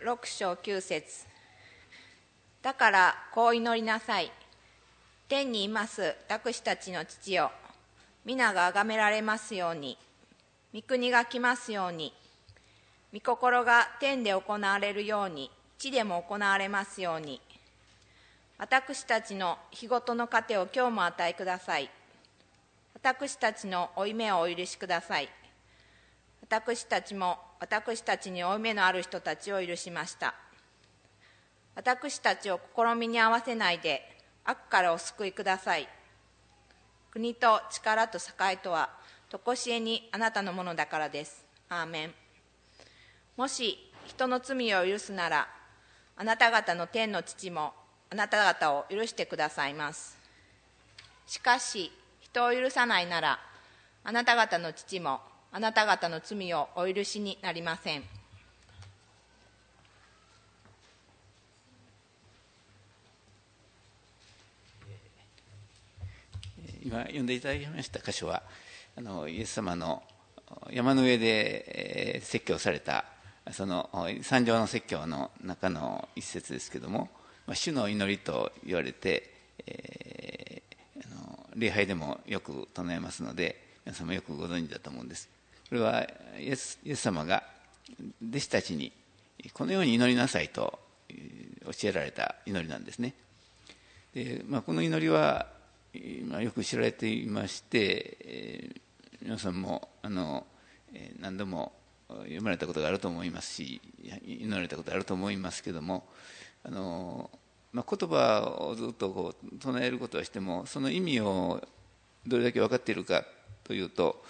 6章9節。だからこう祈りなさい。天にいます私たちの父よ、皆が崇められますように、御国が来ますように、御心が天で行われるように地でも行われますように。私たちの日ごとの糧を今日も与えください。私たちの負い目をお許しください。私たちも私たちに負い目のある人たちを許しました。私たちを試みに合わせないで悪からお救いください。国と力と栄とはとこしえにあなたのものだからです。アーメン。もし人の罪を許すなら、あなた方の天の父もあなた方を許してくださいます。しかし人を許さないなら、あなた方の父もあなた方の罪をお許しになりません。 今読んでいただきました箇所は、イエス様の山の上で説教されたその三条の説教の中の一節ですけども、主の祈りと言われて、礼拝でもよく唱えますので、皆様よくご存知だと思うんです。これはイエス様が弟子たちにこのように祈りなさいと教えられた祈りなんですね。で、この祈りはよく知られていまして、皆さんも何度も読まれたことがあると思いますし、祈られたことがあると思いますけども、言葉をずっとこう唱えることはしても、その意味をどれだけ分かっているかというと、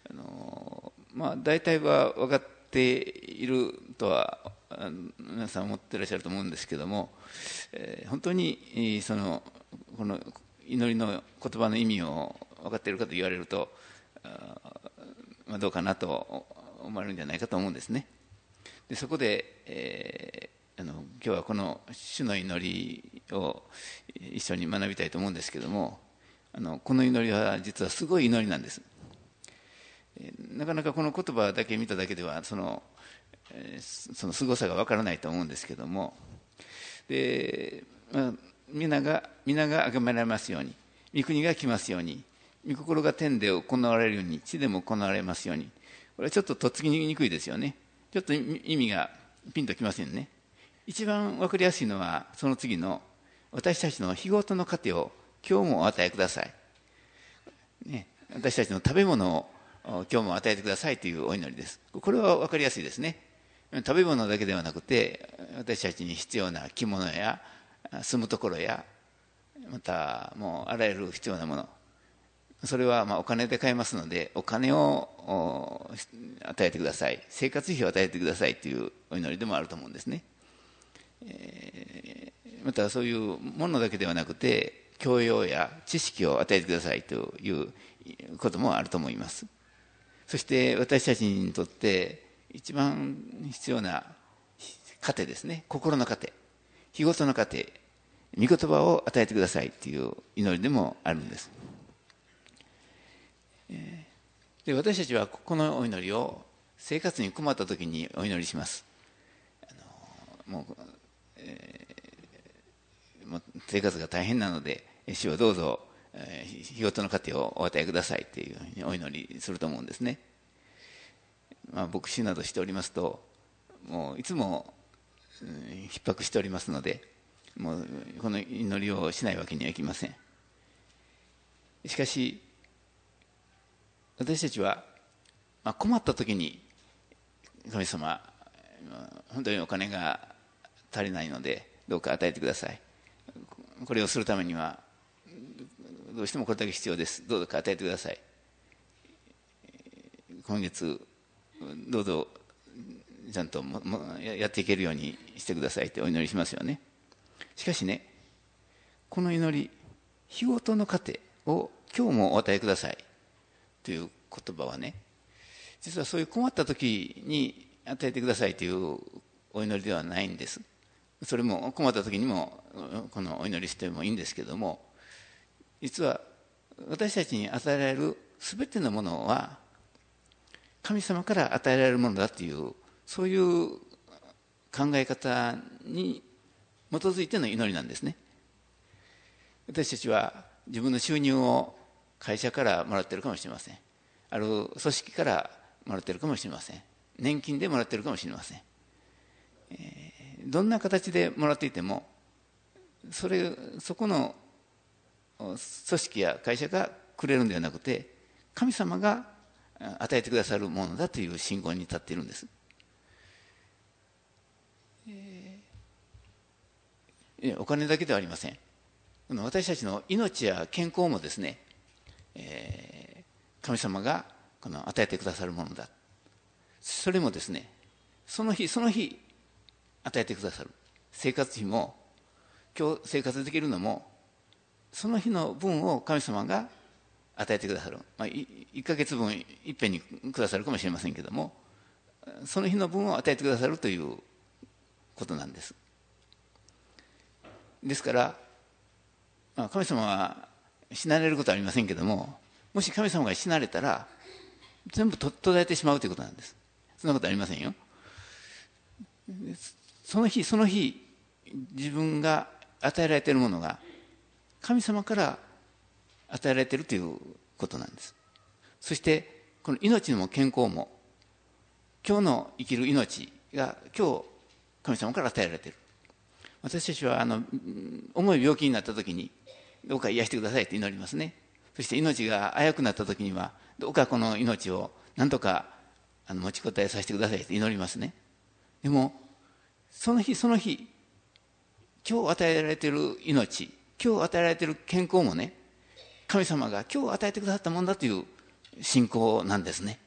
大体は分かっているとは皆さん思っていらっしゃると思うんですけども、本当にこの祈りの言葉の意味を分かっているかと言われると、どうかなと思われるんじゃないかと思うんですね。でそこで、今日はこの主の祈りを一緒に学びたいと思うんですけども、この祈りは実はすごい祈りなんです。なかなかこの言葉だけ見ただけではその凄さが分からないと思うんですけども、で、皆が崇められますように、御国が来ますように、御心が天で行われるように地でも行われますように。これはちょっととっつきにくいですよね。ちょっと意味がピンときませんね。一番分かりやすいのはその次の、私たちの日ごとの糧を今日もお与えください、私たちの食べ物を今日も与えてくださいというお祈りです。これは分かりやすいですね。食べ物だけではなくて、私たちに必要な着物や住むところや、またもうあらゆる必要なもの、それはお金で買えますので、お金を与えてください、生活費を与えてくださいというお祈りでもあると思うんですね。またそういうものだけではなくて、教養や知識を与えてくださいということもあると思います。そして私たちにとって一番必要な糧ですね、心の糧、日ごとの糧、御言葉を与えてくださいという祈りでもあるんです。で、私たちはこのお祈りを生活に困った時にお祈りします。もう生活が大変なので、主をどうぞ日ごとの糧をお与えくださいというふうにお祈りすると思うんですね。牧師などしておりますと、もういつも逼迫しておりますので、もうこの祈りをしないわけにはいきません。しかし私たちは、困った時に、神様、本当にお金が足りないのでどうか与えてください、これをするためにはどうしてもこれだけ必要です、どうか与えてください、今月どうぞちゃんとやっていけるようにしてくださいってお祈りしますよね。しかしね、この祈り、日ごとの糧を今日もお与えくださいという言葉はね、実はそういう困った時に与えてくださいというお祈りではないんです。それも困った時にもこのお祈りしてもいいんですけども、実は私たちに与えられる全てのものは神様から与えられるものだという、そういう考え方に基づいての祈りなんですね。私たちは自分の収入を会社からもらっているかもしれません。ある組織からもらっているかもしれません。年金でもらっているかもしれません。どんな形でもらっていても、そこの組織や会社がくれるんではなくて、神様が与えてくださるものだという信仰に立っているんです。お金だけではありません。私たちの命や健康もですね、神様が与えてくださるものだ。それもですね、その日その日与えてくださる。生活費も今日生活できるのもその日の分を神様が与えてくださる。1ヶ月分いっぺんにくださるかもしれませんけども、その日の分を与えてくださるということなんです。ですから神様は死なれることはありませんけども、もし神様が死なれたら全部途絶えてしまうということなんです。そんなことありませんよ。その日その日自分が与えられているものが神様から与えられているということなんです。そしてこの命も健康も今日の生きる命が今日神様から与えられている。私たちは重い病気になった時にどうか癒してくださいと祈りますね。そして命が危うくなった時にはどうかこの命を何とか持ちこたえさせてくださいと祈りますね。でもその日その日今日与えられている命、今日与えられている健康もね、神様が今日与えてくださったものだという信仰なんですね。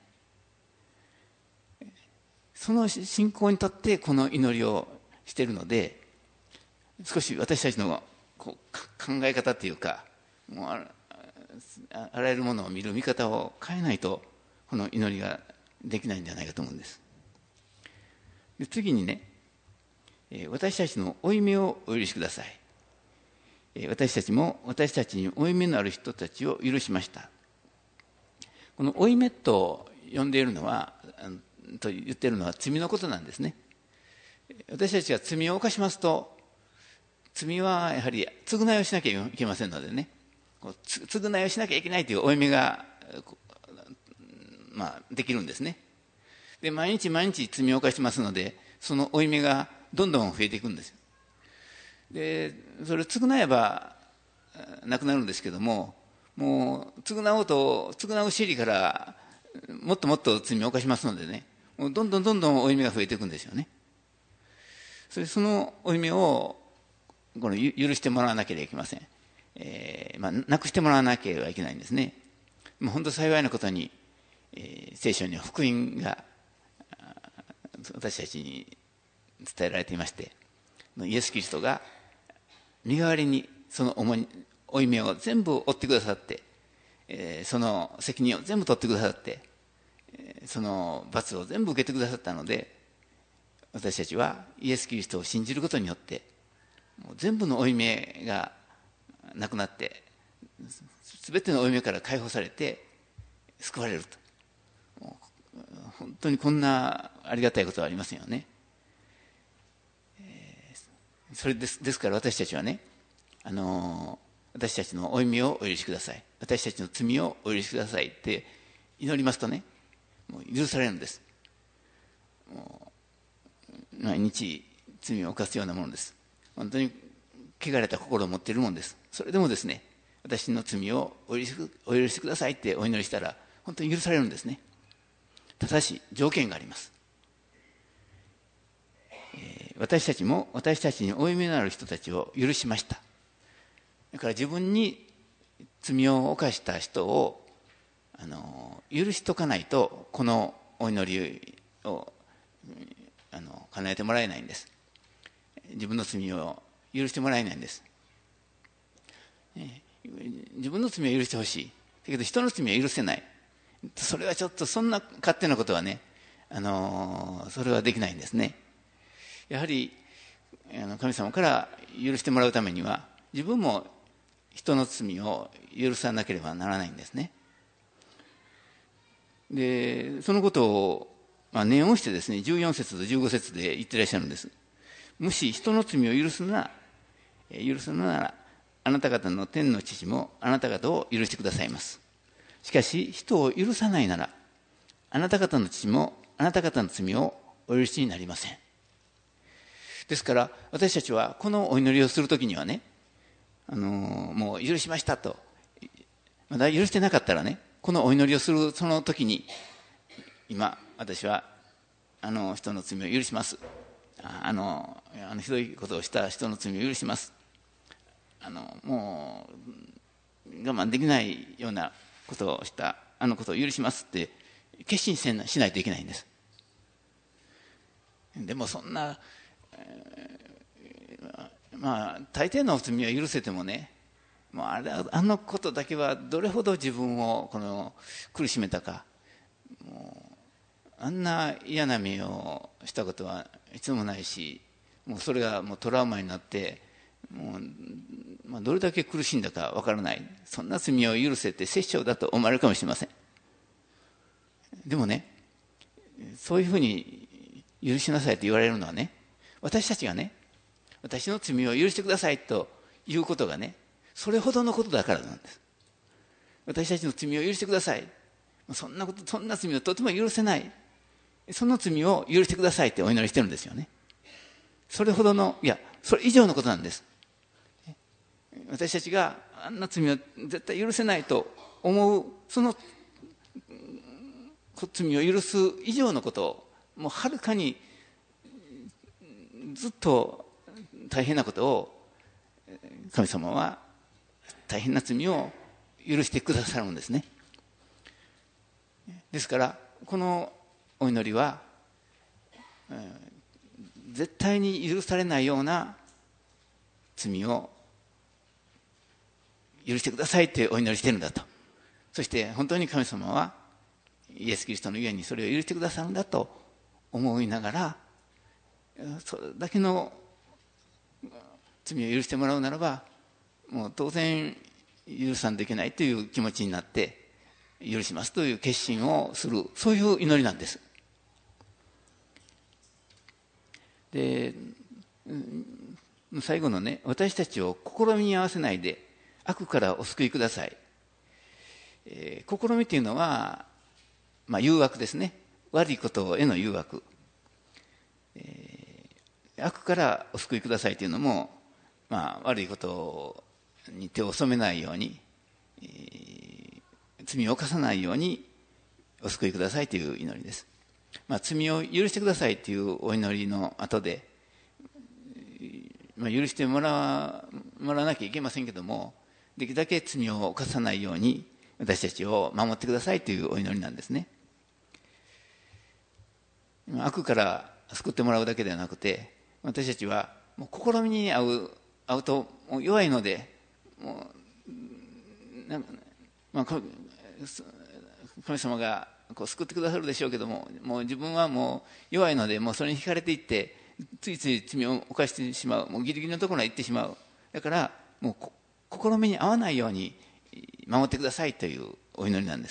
その信仰にとってこの祈りをしているので、少し私たちの考え方というか、もうあらゆるものを見る見方を変えないとこの祈りができないんじゃないかと思うんです。で次にね、私たちの負い目をお許しください。私たちも私たちに負い目のある人たちを許しました。この負い目と呼んでいるのはと言っているのは罪のことなんですね。私たちが罪を犯しますと、罪はやはり償いをしなきゃいけませんのでね、償いをしなきゃいけないという負い目が、できるんですね。で毎日毎日罪を犯しますので、その負い目がどんどん増えていくんですよ。でそれを償えばなくなるんですけども、もう償う尻からもっともっと罪を犯しますのでね、もうどんどん負い目が増えていくんですよね。その負い目を許してもらわなければいけません。なくしてもらわなければいけないんですね。本当幸いなことに、聖書には福音が私たちに伝えられていまして、イエス・キリストが身代わりにその負い目を全部負ってくださって、その責任を全部取ってくださって、その罰を全部受けてくださったので、私たちはイエス・キリストを信じることによってもう全部の負い目がなくなって、全ての負い目から解放されて救われると。本当にこんなありがたいことはありませんよね。それですから私たちはね、私たちの負い目をお許しください、私たちの罪をお許しくださいって祈りますとね、もう許されるんです。もう毎日罪を犯すようなものです。本当に汚れた心を持っているものです。それでもですね、私の罪をお許しくださいってお祈りしたら本当に許されるんですね。ただし条件があります。私たちも私たちに負い目のある人たちを許しました。だから自分に罪を犯した人を許しとかないと、このお祈りを叶えてもらえないんです。自分の罪を許してもらえないんです。自分の罪を許してほしいだけど人の罪は許せない、それはちょっとそんな勝手なことはね、それはできないんですね。やはり神様から許してもらうためには自分も人の罪を許さなければならないんですね。でそのことを念をしてですね、14節と15節で言ってらっしゃるんです。もし人の罪を許すのなら、あなた方の天の父もあなた方を許してくださいます。しかし人を許さないなら、あなた方の父もあなた方の罪をお許しになりません。ですから私たちはこのお祈りをするときにはね、もう許しましたと、まだ許してなかったらね、このお祈りをするその時に、今私はあの人の罪を許します、ひどいことをした人の罪を許します、もう我慢できないようなことをしたあのことを許しますって決心しないといけないんです。でもそんな、大抵の罪は許せてもね、もうあのことだけはどれほど自分を苦しめたか、もうあんな嫌な目をしたことはいつもないし、もうそれがもうトラウマになってもう、どれだけ苦しんだかわからない、そんな罪を許せて殺生だと思われるかもしれません。でもね、そういうふうに許しなさいと言われるのはね、私たちがね、私の罪を許してくださいということがね、それほどのことだからなんです。私たちの罪を許してください、そんな罪をとても許せない、その罪を許してくださいってお祈りしてるんですよね。それほどの、いやそれ以上のことなんです。私たちがあんな罪を絶対許せないと思うその罪を許す以上のことを、もうはるかにずっと大変なことを神様は大変な罪を許してくださるんですね。ですからこのお祈りは、絶対に許されないような罪を許してくださいってお祈りしてるんだと。そして本当に神様はイエス・キリストのゆえにそれを許してくださるんだと思いながら、それだけの罪を許してもらうならば、もう当然許さんといけないという気持ちになって許しますという決心をする、そういう祈りなんです。で、最後のね、私たちを試みに合わせないで悪からお救いください。試みというのは、誘惑ですね。悪いことへの誘惑。悪からお救いくださいというのも、悪いことに手を染めないように、罪を犯さないようにお救いくださいという祈りです。罪を許してくださいというお祈りの後で、許してもらわなきゃいけませんけども、できるだけ罪を犯さないように私たちを守ってくださいというお祈りなんですね。悪から救ってもらうだけではなくて、私たちはもう試みに遭うともう弱いので、もう神様が救ってくださるでしょうけども、もう自分はもう弱いので、もうそれに惹かれていってついつい罪を犯してしまう、もうギリギリのところまで行ってしまう。だからもう試みに合わないように守ってくださいというお祈りなんです。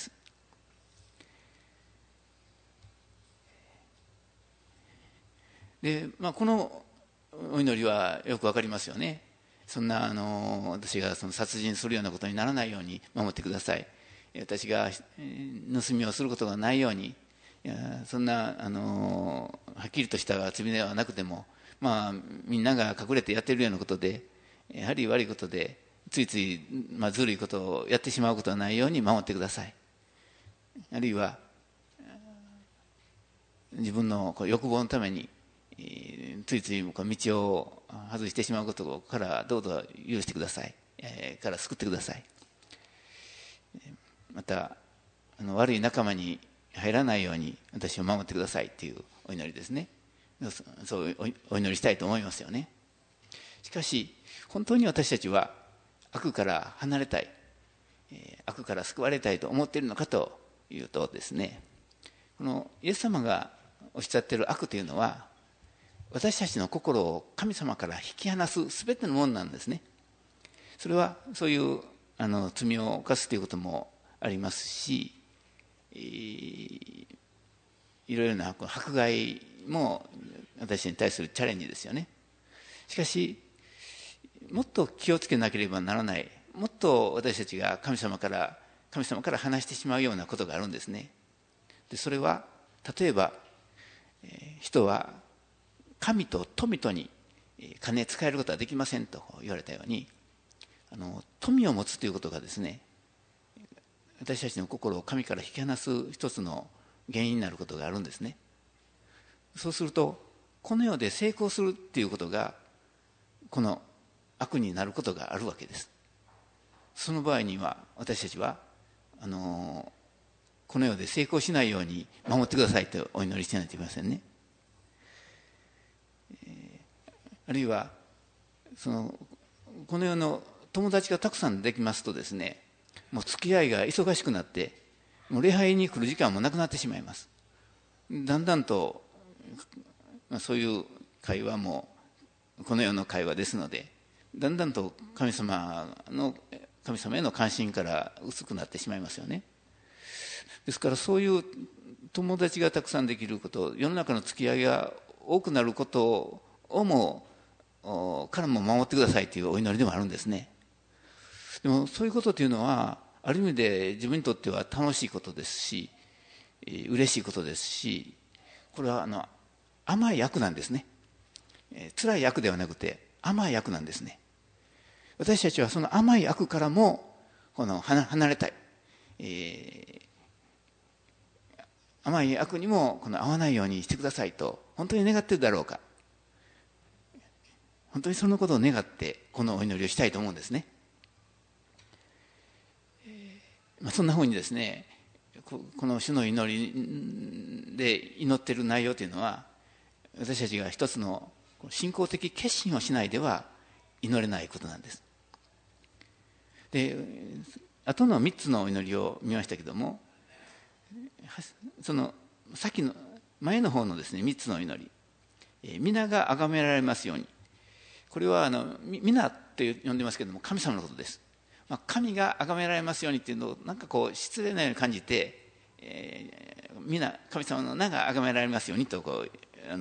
で、このお祈りはよくわかりますよね。そんな私が殺人するようなことにならないように守ってください。私が盗みをすることがないように、そんなはっきりとした罪ではなくても、みんなが隠れてやっているようなことで、やはり悪いことでついついずるいことをやってしまうことはないように守ってください。あるいは自分の欲望のためについつい道を外してしまうことからどうぞ許してください、から救ってください。また悪い仲間に入らないように私を守ってくださいというお祈りですね。そうお祈りしたいと思いますよね。しかし本当に私たちは悪から離れたい、悪から救われたいと思っているのかというとですね、このイエス様がおっしゃっている悪というのは、私たちの心を神様から引き離すすべてのものなんですね。それはそういう罪を犯すということもありますし、 いろいろな迫害も私に対するチャレンジですよね。しかしもっと気をつけなければならない、もっと私たちが神様から離してしまうようなことがあるんですね。でそれは例えば、人は神と富とに金使えることはできませんと言われたように、富を持つということがですね、私たちの心を神から引き離す一つの原因になることがあるんですね。そうするとこの世で成功するっていうことがこの悪になることがあるわけです。その場合には私たちはこの世で成功しないように守ってくださいとお祈りしてないといけませんね。あるいはこの世の友達がたくさんできますとですね、もう付き合いが忙しくなってもう礼拝に来る時間もなくなってしまいます。だんだんとそういう会話もこの世の会話ですので、だんだんと神様への関心から薄くなってしまいますよね。ですからそういう友達がたくさんできること、世の中の付き合いが多くなることをからも守ってくださいというお祈りでもあるんですね。でもそういうことというのはある意味で自分にとっては楽しいことですし、嬉しいことですし、これは甘い役なんですね。辛い役ではなくて甘い役なんですね。私たちはその甘い役からも離れたい、甘い役にも合わないようにしてくださいと本当に願っているだろうか。本当にそのことを願ってこのお祈りをしたいと思うんですね。そんなふうにですね、この主の祈りで祈っている内容というのは、私たちが一つの信仰的決心をしないでは祈れないことなんです。で、後の3つのお祈りを見ましたけども、その先の前の方のですね3つの祈り、皆が崇められますように、これは皆って呼んでますけども神様のことです。神が崇められますようにっていうのをなんか失礼なように感じて、皆神様の名が崇められますようにと呼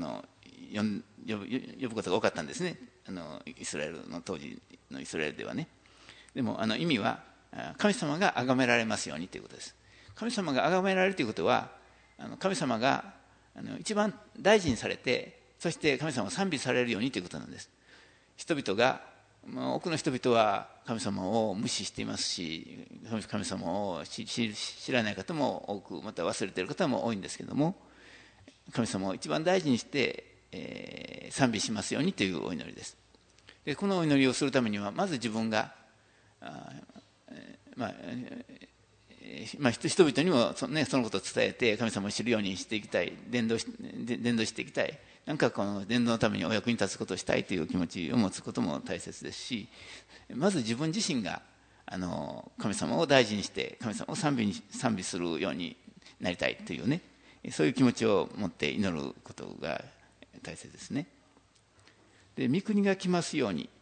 ぶことが多かったんですね。イスラエルの当時のイスラエルではね。でも意味は神様が崇められますようにということです。神様が崇められるということは、神様が一番大事にされて、そして神様を賛美されるようにということなんです。人々が、多くの人々は神様を無視していますし、神様を知らない方も多く、また忘れている方も多いんですけども、神様を一番大事にして、賛美しますようにというお祈りです。でこのお祈りをするためにはまず自分が人々にもそのことを伝えて神様を知るようにしていきたい、伝道していきたい、なんかこの伝道のためにお役に立つことをしたいという気持ちを持つことも大切ですし、まず自分自身が神様を大事にして神様を賛美するようになりたいというね、そういう気持ちを持って祈ることが大切ですね。で御国が来ますように、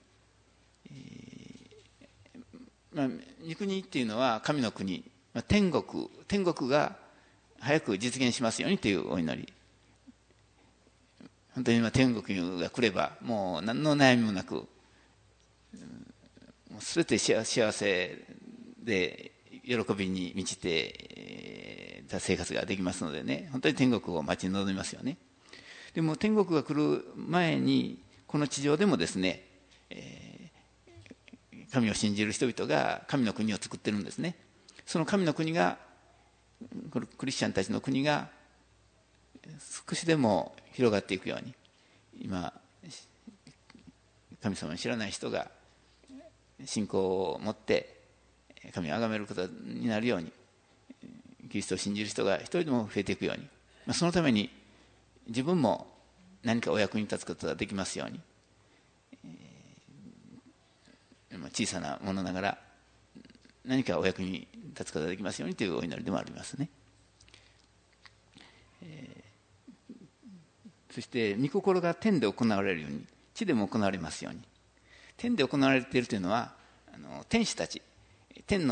御国っていうのは神の国、天国が早く実現しますようにというお祈り。本当に天国が来ればもう何の悩みもなく、もう全て幸せで喜びに満ちてた生活ができますのでね、本当に天国を待ち望みますよね。でも天国が来る前にこの地上でもですね、神を信じる人々が神の国を作ってるんですね。その神の国が、クリスチャンたちの国が少しでも広がっていくように、今神様を知らない人が信仰を持って神を崇めることになるように、キリストを信じる人が一人でも増えていくように、そのために自分も何かお役に立つことができますように、小さなものながら何かお役に立つことができますようにというお祈りでもありますね。そして御心が天で行われるように地でも行われますように。天で行われているというのは天使たち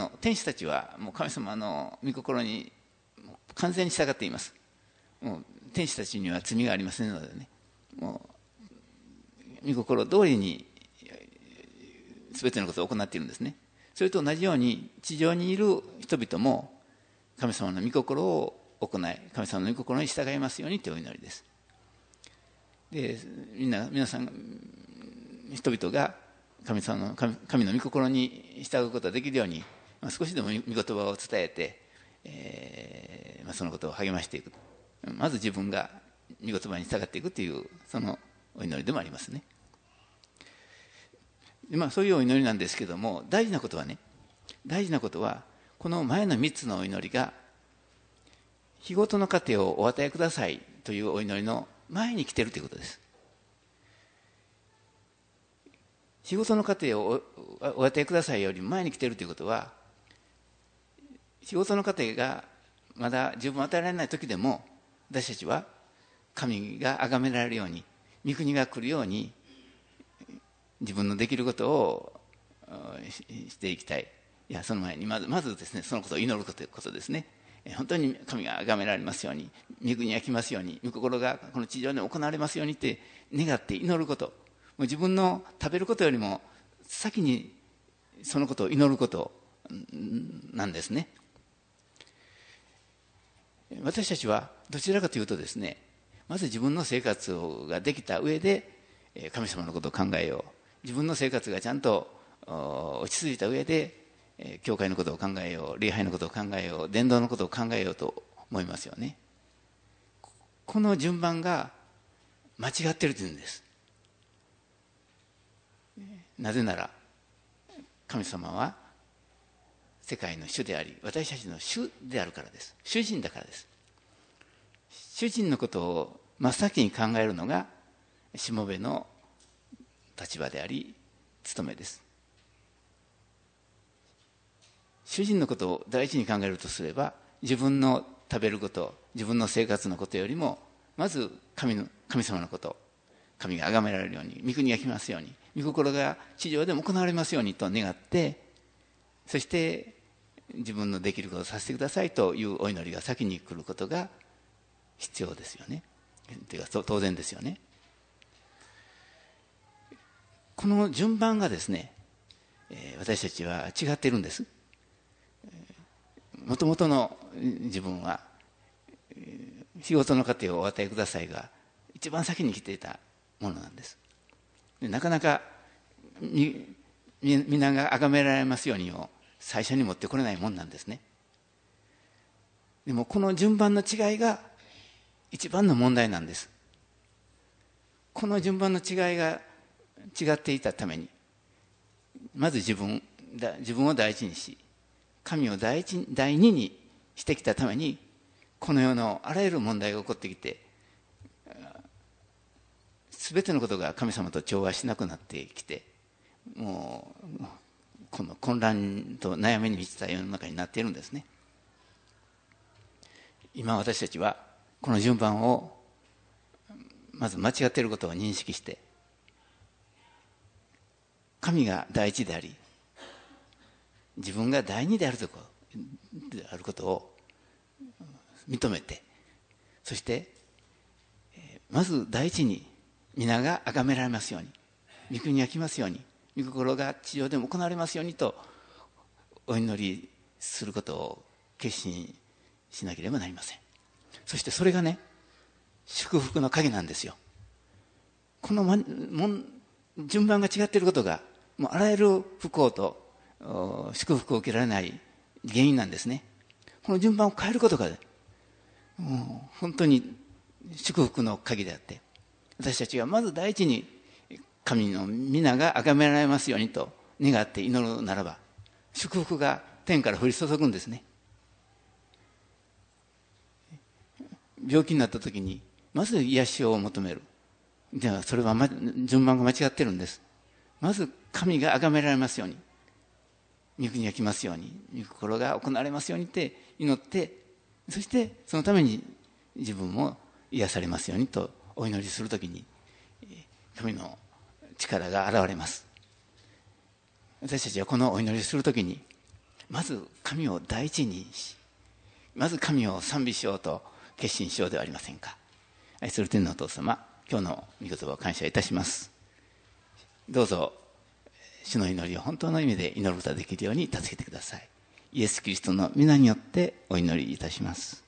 はもう神様の御心に完全に従っています。もう天使たちには罪がありませんのでね、もう御心通りに全てのことを行っているんですね。それと同じように地上にいる人々も神様の御心を行い、神様の御心に従いますようにというお祈りです。で、皆さん人々が神の御心に従うことができるように、少しでも御言葉を伝えて、そのことを励ましていく。まず自分が御言葉に従っていくというそのお祈りでもありますね。でそういうお祈りなんですけども、大事なことはこの前の3つのお祈りが日ごとの糧をお与えくださいというお祈りの前に来ているということです。日ごとの糧をお与えくださいより前に来ているということは、日ごとの糧がまだ十分与えられない時でも、私たちは神が崇められるように、御国が来るように自分のできることをしていきたい。いや、その前にまずですね、そのことを祈ることですね。本当に神が崇められますように、御国が来ますように、御心がこの地上で行われますようにって願って祈ること。もう自分の食べることよりも先にそのことを祈ることなんですね。私たちはどちらかというとですね、まず自分の生活ができた上で神様のことを考えよう。自分の生活がちゃんと落ち着いた上で教会のことを考えよう、礼拝のことを考えよう、伝道のことを考えようと思いますよね。この順番が間違っているというんです。なぜなら神様は世界の主であり、私たちの主であるからです。主人だからです。主人のことを真っ先に考えるのがしもべの立場であり務めです。主人のことを第一に考えるとすれば、自分の食べること、自分の生活のことよりもまず神様のこと、神が崇められるように、御国が来ますように、御心が地上でも行われますようにと願って、そして自分のできることをさせてくださいというお祈りが先に来ることが必要ですよね。というか当然ですよね。この順番がですね、私たちは違っているんです。もともとの自分は日ごとの糧をお与えくださいが一番先に来ていたものなんです。なかなか皆が崇められますようにを最初に持ってこれないもんなんですね。でもこの順番の違いが一番の問題なんです。この順番の違いが違っていたために、まず自分を第一にし、神を第二にしてきたために、この世のあらゆる問題が起こってきて、全てのことが神様と調和しなくなってきて、もうこの混乱と悩みに満ちた世の中になっているんですね。今私たちはこの順番をまず間違っていることを認識して、神が第一であり自分が第二であることを認めて、そしてまず第一に皆が崇められますように、御国が来ますように、御心が地上でも行われますようにとお祈りすることを決心しなければなりません。そしてそれがね、祝福の鍵なんですよ。この順番が違っていることがもうあらゆる不幸と祝福を受けられない原因なんですね。この順番を変えることがもう本当に祝福の鍵であって、私たちがまず第一に神の皆が崇められますようにと願って祈るならば、祝福が天から降り注ぐんですね。病気になった時にまず癒しを求める。じゃあそれは順番が間違ってるんです。まず神が崇められますように、御国が来ますように、御心が行われますようにって祈って、そしてそのために自分も癒されますようにとお祈りするときに神の力が現れます。私たちはこのお祈りするときにまず神を第一にし、まず神を賛美しようと決心しようではありませんか。 愛する天のお父様、今日の御言葉を感謝いたします。どうぞ主の祈りを本当の意味で祈ることができるように助けてください。イエス・キリストの皆によってお祈りいたします。